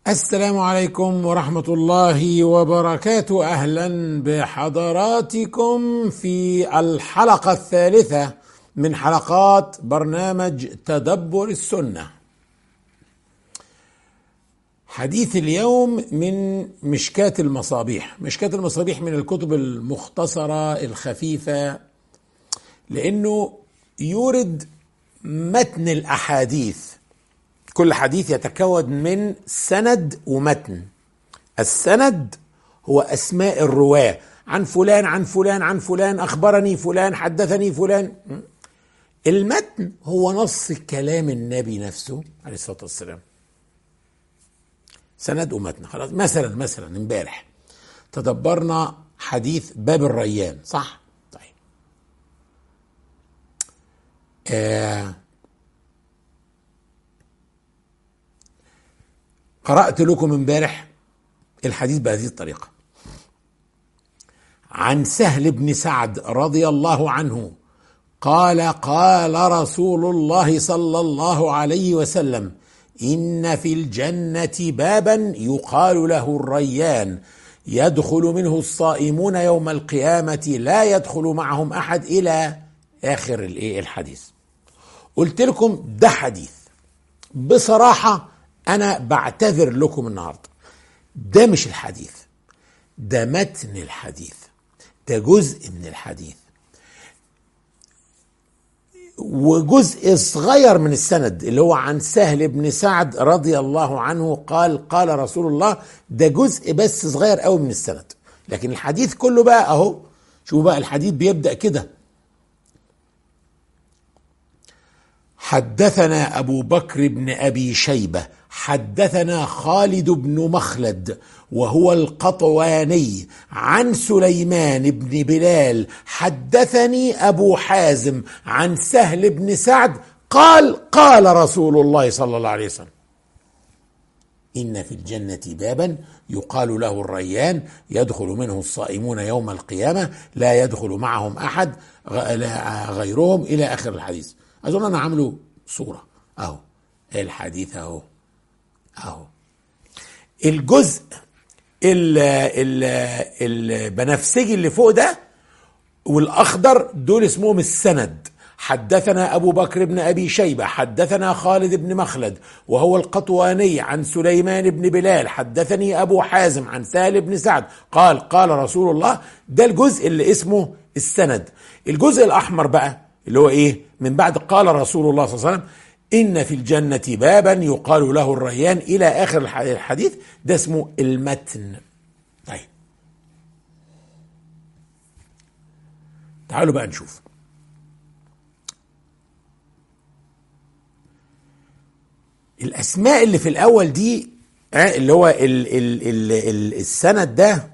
السلام عليكم ورحمة الله وبركاته. أهلا بحضراتكم في الحلقة الثالثة من حلقات برنامج تدبر السنة. حديث اليوم من مشكاة المصابيح. مشكاة المصابيح من الكتب المختصرة الخفيفة، لأنه يورد متن الأحاديث. كل حديث يتكون من سند ومتن. السند هو أسماء الرواة، عن فلان عن فلان عن فلان، أخبرني فلان، حدثني فلان. المتن هو نص كلام النبي نفسه عليه الصلاة والسلام. سند ومتن. خلاص، مثلا امبارح تدبرنا حديث باب الريان، صح؟ طيب. قرأت لكم امبارح الحديث بهذه الطريقة: عن سهل بن سعد رضي الله عنه قال: قال رسول الله صلى الله عليه وسلم: إن في الجنة بابا يقال له الريان، يدخل منه الصائمون يوم القيامة لا يدخل معهم أحد، إلى آخر الحديث. قلت لكم ده حديث. بصراحة أنا بعتذر لكم النهاردة، ده مش الحديث، ده متن الحديث، ده جزء من الحديث وجزء صغير من السند اللي هو عن سهل بن سعد رضي الله عنه قال: قال رسول الله. ده جزء بس صغير قوي من السند، لكن الحديث كله بقى اهو. شوفوا بقى الحديث بيبدأ كده: حدثنا أبو بكر بن أبي شيبة حدثنا خالد بن مخلد وهو القطواني عن سليمان بن بلال حدثني أبو حازم عن سهل بن سعد قال: قال رسول الله صلى الله عليه وسلم: إن في الجنة بابا يقال له الريان، يدخل منه الصائمون يوم القيامة لا يدخل معهم أحد غيرهم، إلى آخر الحديث. أظن أنا عامله صورة أهو. الحديث أهو. الجزء البنفسجي اللي فوق ده والأخضر دول اسمهم السند. حدثنا أبو بكر بن أبي شيبة حدثنا خالد بن مخلد وهو القطواني عن سليمان بن بلال حدثني أبو حازم عن سهل بن سعد قال: قال رسول الله. ده الجزء اللي اسمه السند. الجزء الأحمر بقى اللي هو إيه؟ من بعد قال رسول الله صلى الله عليه وسلم: إن في الجنة بابا يقال له الريان، إلى آخر الحديث. ده اسمه المتن. طيب، تعالوا بقى نشوف الأسماء اللي في الأول دي، اللي هو السند ده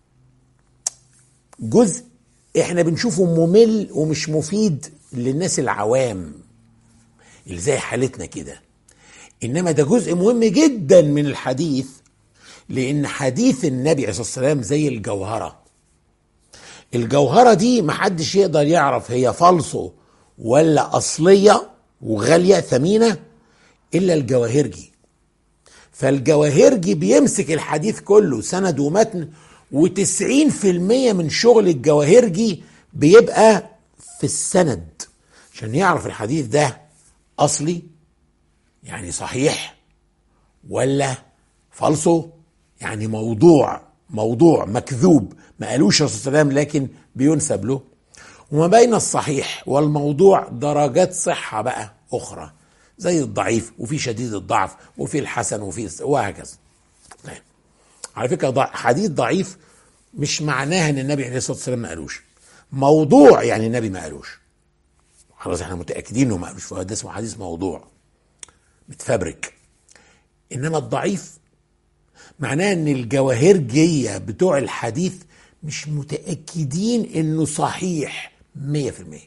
جزء احنا بنشوفه ممل ومش مفيد للناس العوام اللي زي حالتنا كده، انما ده جزء مهم جدا من الحديث، لان حديث النبي عليه الصلاة والسلام زي الجوهرة. الجوهرة دي محدش يقدر يعرف هي فالصو ولا أصلية وغالية ثمينة إلا الجواهرجي. فالجواهرجي بيمسك الحديث كله سند ومتن، و90% من شغل الجواهرجي بيبقى في السند، عشان يعرف الحديث ده أصلي يعني صحيح، ولا فالصو يعني موضوع مكذوب ما قالوش الرسول صلى الله عليه وسلم لكن بينسب له. وما بين الصحيح والموضوع درجات صحة بقى أخرى، زي الضعيف وفي شديد الضعف وفي الحسن وفي وهكذا. طيب. على فكرة حديث ضعيف مش معناها ان النبي عليه الصلاة والسلام ما قالوش. موضوع يعني النبي ما قالوش، خلاص احنا متأكدين انه ما قالوش، فده اسمه حديث موضوع متفبرك. انما الضعيف معناه ان الجواهرجية بتوع الحديث مش متأكدين انه صحيح 100%،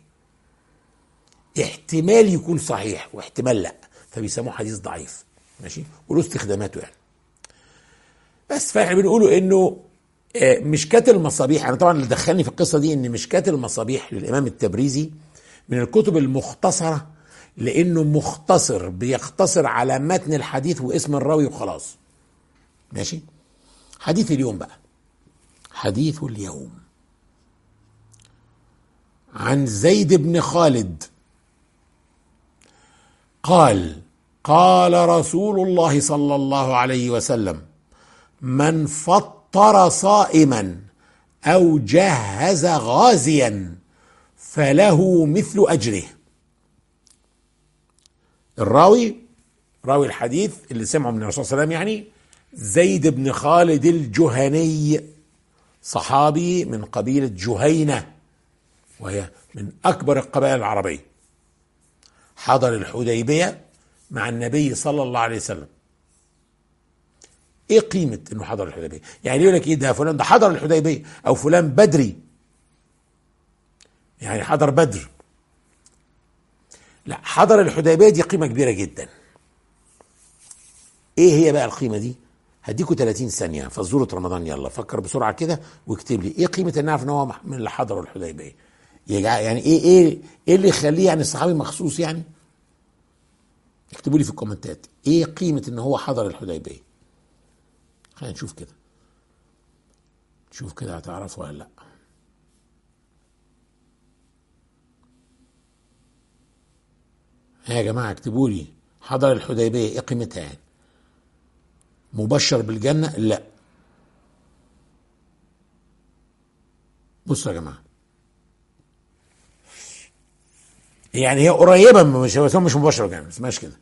احتمال يكون صحيح واحتمال لا، فبيسموه حديث ضعيف. ماشي، وله استخداماته يعني. بس فاحنا بنقوله انه مشكاة المصابيح. انا طبعا اللي دخلني في القصة دي ان مشكاة المصابيح للامام التبريزي من الكتب المختصرة، لانه مختصر بيختصر على متن الحديث واسم الراوي وخلاص. ماشي. حديث اليوم بقى، حديث اليوم عن زيد بن خالد قال: قال رسول الله صلى الله عليه وسلم: من فطر صائما أو جهز غازيا فله مثل أجره. راوي الحديث اللي سمعه من الرسول صلى الله عليه وسلم يعني زيد بن خالد الجهني، صحابي من قبيلة جهينة، وهي من أكبر القبائل العربية. حضر الحديبية مع النبي صلى الله عليه وسلم. ايه قيمة انه حضر الحديبية؟ يعني يقول لك ايه ده فلان ده حضر الحديبية، او فلان بدري، يعني حضر بدر. لا، حضر الحديبية دي قيمة كبيرة جدا. ايه هي بقى القيمة دي؟ هديكوا 30 ثانية فزورة رمضان، يلا فكر بسرعة كده واكتب لي ايه قيمة ان نعرف ان هو من اللي حضروا الحديبية. يعني ايه اللي يخليه يعني الصحابي مخصوص يعني؟ اكتبوا لي في الكومنتات ايه قيمة ان هو حضر الحديبية. خلينا نشوف كده، شوف كده هتعرفوا ولا لا. يا جماعة اكتبوا لي، حضر الحديبية ايه قيمتها يعني؟ مبشر بالجنة؟ لا. بصوا يا جماعة، يعني هي قريبة، مش مباشرة بالجنة، ما اسمهاش كده.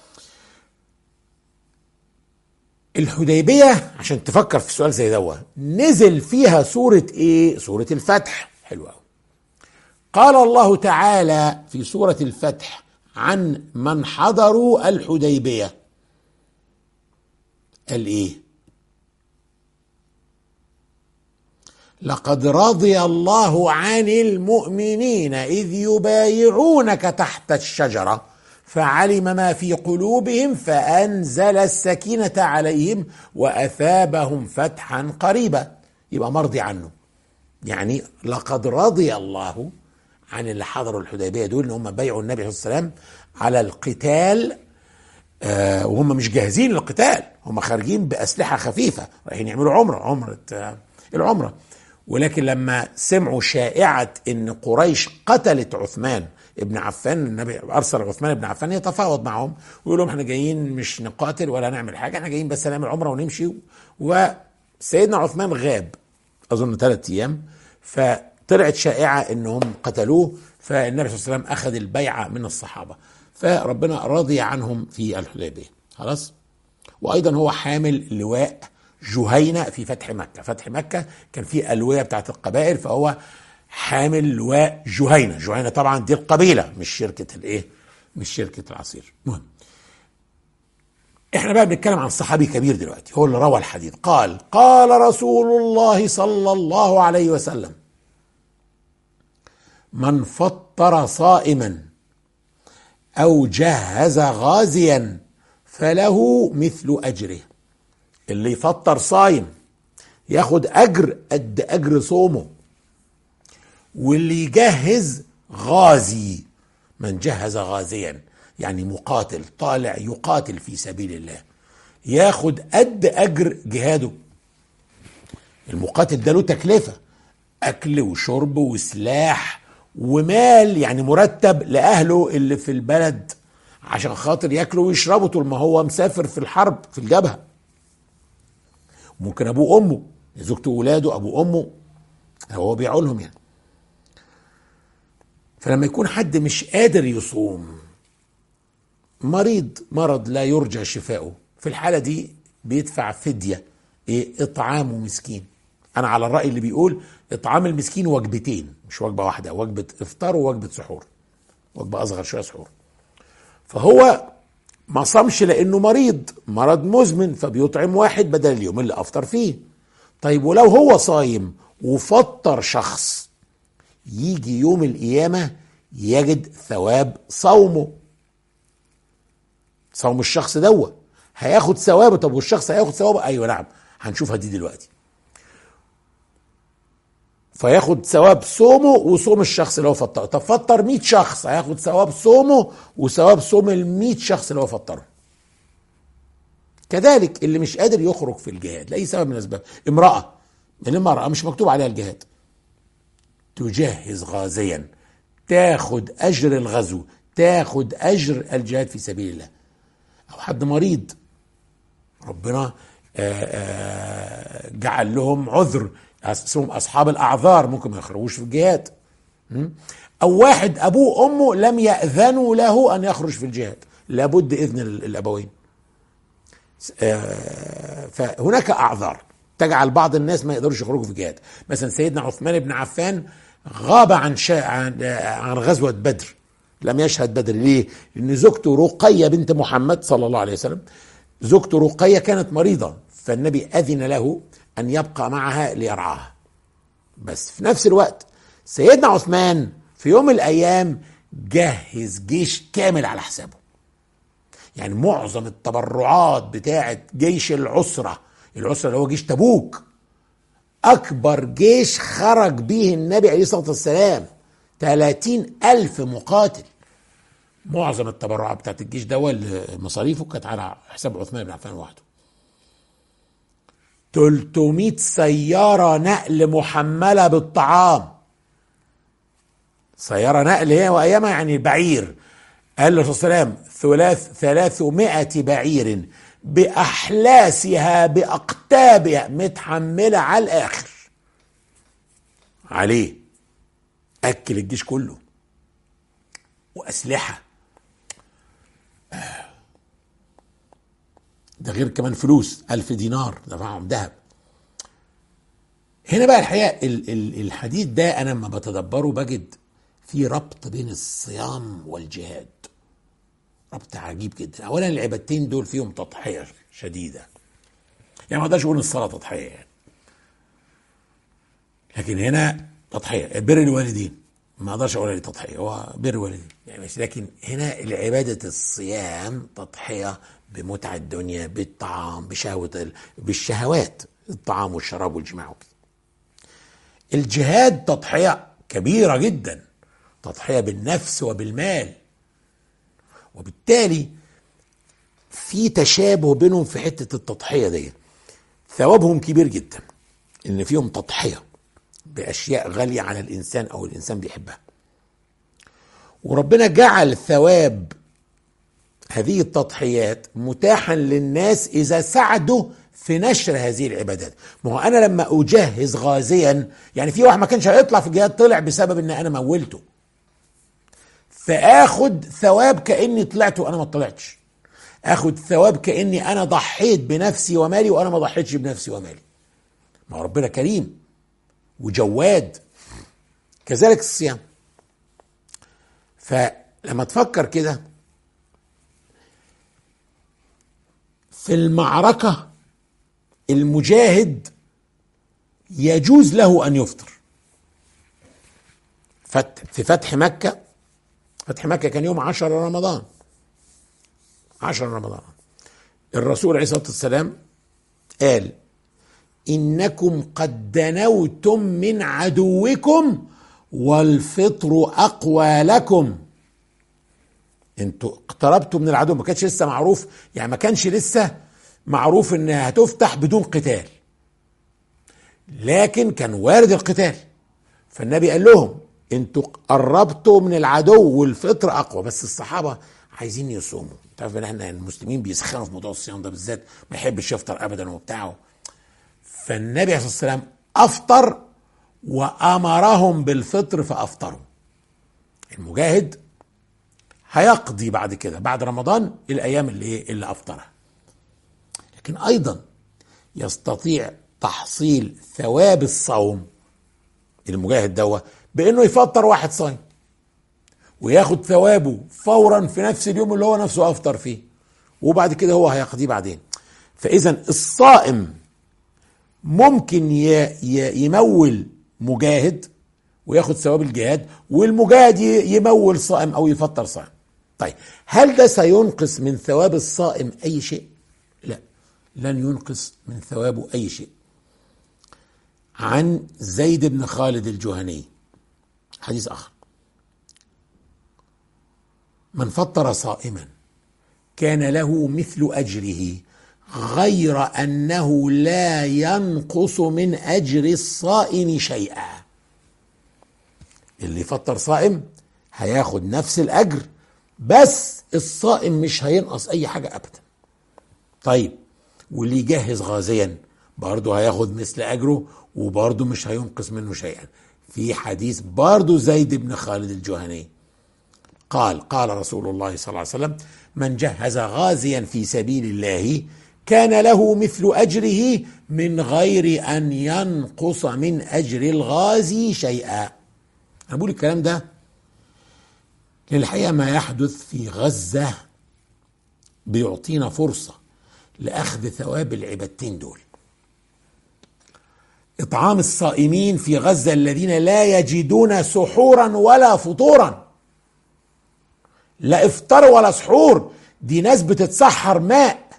الحديبية عشان تفكر في السؤال زي ده نزل فيها سورة ايه؟ سورة الفتح. حلو قوي. قال الله تعالى في سورة الفتح عن من حضروا الحديبية، قال ايه؟ لقد رضي الله عن المؤمنين إذ يبايعونك تحت الشجرة فعلم ما في قلوبهم فأنزل السكينة عليهم وأثابهم فتحا قريبا. يبقى مرضي عنه، يعني لقد رضي الله عن اللي حضروا الحديبية دول ان هم بايعوا النبي صلى الله عليه وسلم على القتال، وهم مش جاهزين للقتال، هم خارجين بأسلحة خفيفة رايحين يعملوا عمرة العمرة. ولكن لما سمعوا شائعة ان قريش قتلت عثمان ابن عفان، النبي ارسل عثمان ابن عفان يتفاوض معهم ويقول لهم احنا جايين مش نقاتل ولا نعمل حاجة، احنا جايين بس نعمل عمرة ونمشي. وسيدنا عثمان غاب اظن 3 ايام، فطلعت شائعة انهم قتلوه، فالنبي صلى الله عليه وسلم اخذ البيعة من الصحابة، فربنا رضي عنهم في الحديبية. خلاص. وايضا هو حامل لواء جهينة في فتح مكة. فتح مكة كان فيه ألوية بتاعت القبائل، فهو حامل لواء جهينة. جهينة طبعا دي القبيلة مش شركة الايه، مش شركة العصير. المهم احنا بقى بنتكلم عن صحابي كبير دلوقتي، هو اللي روى الحديث. قال: قال رسول الله صلى الله عليه وسلم: من فطر صائما أو جهز غازيا فله مثل أجره. اللي يفطر صايم ياخد أجر قد أجر صومه، واللي يجهز غازي، من جهز غازيا يعني مقاتل طالع يقاتل في سبيل الله، ياخد قد أجر جهاده. المقاتل ده له تكلفة، أكل وشرب وسلاح ومال، يعني مرتب لأهله اللي في البلد عشان خاطر ياكلوا ويشربوا طول ما هو مسافر في الحرب في الجبهة. ممكن أبوه أمه، زوجته وولاده، أبوه أمه هو بيعولهم يعني. فلما يكون حد مش قادر يصوم، مرض لا يرجى شفاؤه، في الحالة دي بيدفع فدية، ايه؟ اطعام مسكين. انا على الرأي اللي بيقول اطعام المسكين وجبتين مش وجبة واحدة، وجبة افطار ووجبة سحور، وجبة اصغر شوية سحور. فهو ما صامش لانه مرض مزمن، فبيطعم واحد بدل اليوم اللي افطر فيه. طيب ولو هو صايم وفطر شخص، يجي يوم القيامة يجد ثواب صومه، صوم الشخص دوت هياخد ثوابه. طب والشخص هياخد ثوابه؟ ايوه نعم، هنشوفها دي دلوقتي. فياخد ثواب صومه وصوم الشخص اللي هو فطره. طب فطر 100 شخص، هياخد ثواب صومه وثواب صوم ال 100 شخص اللي هو فطره. كذلك اللي مش قادر يخرج في الجهاد لأي سبب من الأسباب، المرأة مش مكتوب عليها الجهاد، تجهز غازيا، تاخد أجر الغزو، تاخد أجر الجهاد في سبيل الله. أو حد مريض ربنا جعل لهم عذر، اسمهم أصحاب الأعذار، ممكن ما يخرجوش في الجهاد. أو واحد أبوه وأمه لم يأذنوا له أن يخرج في الجهاد، لابد إذن الأبوين. فهناك أعذار تجعل بعض الناس ما يقدرش يخرجوا في الجهاد. مثلا سيدنا عثمان بن عفان غاب عن غزوة بدر، لم يشهد بدر. ليه؟ لأن زوجته رقية بنت محمد صلى الله عليه وسلم، زوجته رقية كانت مريضة، فالنبي أذن له أن يبقى معها ليرعاها. بس في نفس الوقت سيدنا عثمان في يوم من الأيام جهز جيش كامل على حسابه. يعني معظم التبرعات بتاعة جيش العسرة اللي هو جيش تبوك، أكبر جيش خرج به النبي عليه الصلاة والسلام 30,000 مقاتل. معظم التبرعات بتاعة الجيش ده مصاريفه كانت على حساب عثمان بن عفان وحده. 300 سيارة نقل محملة بالطعام، سيارة نقل هي وأيامها يعني بعير، قال له صلى الله عليه وسلم 300 بعير بأحلاسها بأقتابها، متحملة على الآخر عليه، أكل الجيش كله وأسلحة، ده غير كمان فلوس 1000 دينار دفعهم ذهب. هنا بقى الحقيقة الحديث ده أنا لما بتدبره بجد في ربط بين الصيام والجهاد، ربط عجيب جدا. أولا العبادتين دول فيهم تضحية شديدة، يعني ما اقدرش اقول الصلاة تضحية يعني، لكن هنا تضحية. بر الوالدين ما اقدرش اقول عليه تضحية، هو بر الوالدين يعني ماشي، لكن هنا العبادة الصيام تضحية بمتع الدنيا، بالطعام، بالشهوات، الطعام والشراب والجماع وكده. الجهاد تضحية كبيرة جدا، تضحية بالنفس وبالمال، وبالتالي في تشابه بينهم في حتة التضحية دي. ثوابهم كبير جدا ان فيهم تضحية بأشياء غالية على الإنسان أو الإنسان بيحبها، وربنا جعل ثواب هذه التضحيات متاحا للناس إذا ساعدوا في نشر هذه العبادات. ما هو أنا لما أجهز غازيا، يعني في واحد ما كانش هيطلع في الجهاد طلع بسبب إن أنا مولته، فآخد ثواب كأني طلعت وأنا ما طلعتش، آخد ثواب كأني أنا ضحيت بنفسي ومالي وأنا ما ضحيتش بنفسي ومالي. ما ربنا كريم وجواد. كذلك الصيام. فلما تفكر كده في المعركة، المجاهد يجوز له أن يفطر. في فتح مكة كان يوم 10 رمضان، 10 رمضان الرسول عليه الصلاة والسلام قال: إنكم قد دنوتم من عدوكم والفطر أقوى لكم. انتوا اقتربتوا من العدو، ما كانش لسه معروف، يعني ما كانش لسه معروف انها هتفتح بدون قتال، لكن كان وارد القتال. فالنبي قال لهم انتوا قربتوا من العدو والفطر أقوى. بس الصحابة عايزين يصوموا، تعرف ان احنا المسلمين بيسخنوا في موضوع الصيام ده بالذات، ما يحبش يفطر ابدا وبتاعه. فالنبي عليه الصلاة والسلام أفطر وأمرهم بالفطر فأفطروا. المجاهد هيقضي بعد كده بعد رمضان الأيام اللي أفطرها، لكن أيضا يستطيع تحصيل ثواب الصوم المجاهد دوا بأنه يفطر واحد صايم وياخد ثوابه فورا في نفس اليوم اللي هو نفسه أفطر فيه، وبعد كده هو هيقضيه بعدين. فإذا الصائم ممكن يمول مجاهد وياخد ثواب الجهاد، والمجاهد يمول صائم او يفطر صائم. طيب هل ده سينقص من ثواب الصائم اي شيء؟ لا، لن ينقص من ثوابه اي شيء. عن زيد بن خالد الجهني حديث اخر: من فطر صائما كان له مثل اجره غير أنه لا ينقص من أجر الصائم شيئا. اللي يفطر صائم هياخد نفس الأجر، بس الصائم مش هينقص أي حاجة أبدا. طيب واللي يجهز غازيا برضه هياخد مثل أجره، وبرضه مش هينقص منه شيئا. في حديث برضه زيد بن خالد الجهني قال رسول الله صلى الله عليه وسلم: من جهز غازيا في سبيل الله كان له مثل أجره من غير أن ينقص من أجر الغازي شيئا. أنا بقول الكلام ده للحقيقة ما يحدث في غزة بيعطينا فرصة لأخذ ثواب العبادتين دول. إطعام الصائمين في غزة الذين لا يجدون سحورا ولا فطورا، لا إفطار ولا سحور، دي ناس بتتسحر ماء.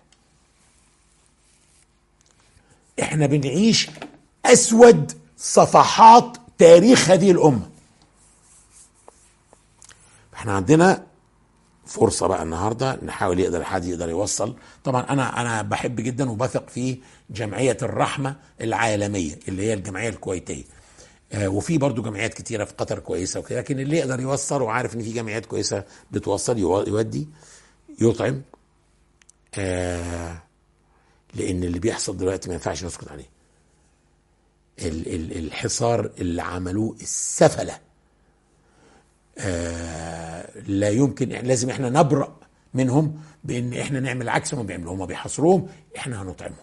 احنا بنعيش أسود صفحات تاريخ هذه الأمة. احنا عندنا فرصة بقى النهاردة نحاول حد يقدر يوصل. طبعا أنا بحب جدا وبثق في جمعية الرحمة العالمية اللي هي الجمعية الكويتية، وفي برضو جمعيات كتيرة في قطر كويسة وكده، لكن اللي يقدر يوصل وعارف ان في جمعيات كويسة بتوصل يودي يطعم، لان اللي بيحصل دلوقتي ما ينفعش نسكت عليه. الحصار اللي عملوه السفلة لا يمكن، لازم احنا نبرأ منهم بان احنا نعمل عكس ما بيعملوا. هم بيحصروهم، احنا هنطعمهم.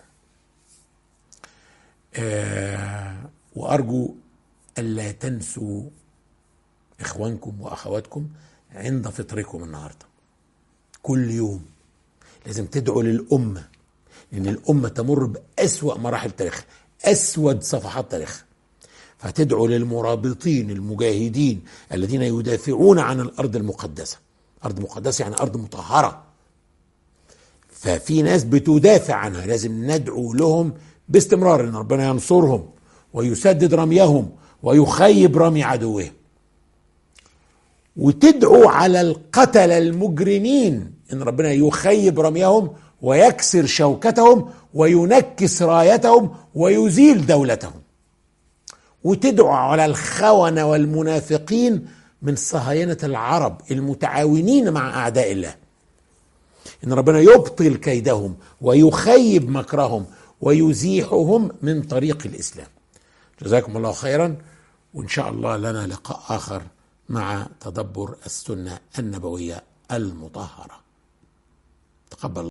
وارجو الا تنسوا اخوانكم واخواتكم عند فطركم النهارده. كل يوم لازم تدعوا للامه، لان الامه تمر باسوا مراحل تاريخها، اسود صفحات تاريخها. فتدعوا للمرابطين المجاهدين الذين يدافعون عن الارض المقدسه. ارض مقدسه يعني ارض مطهره، ففي ناس بتدافع عنها، لازم ندعو لهم باستمرار ان ربنا ينصرهم ويسدد رميهم ويخيب رمي عدوهم. وتدعو على القتلة المجرمين ان ربنا يخيب رميهم ويكسر شوكتهم وينكس رايتهم ويزيل دولتهم. وتدعو على الخونة والمنافقين من صهاينة العرب المتعاونين مع أعداء الله إن ربنا يبطل كيدهم ويخيب مكرهم ويزيحهم من طريق الإسلام. جزاكم الله خيرا، وإن شاء الله لنا لقاء آخر مع تدبر السنة النبوية المطهرة. تقبل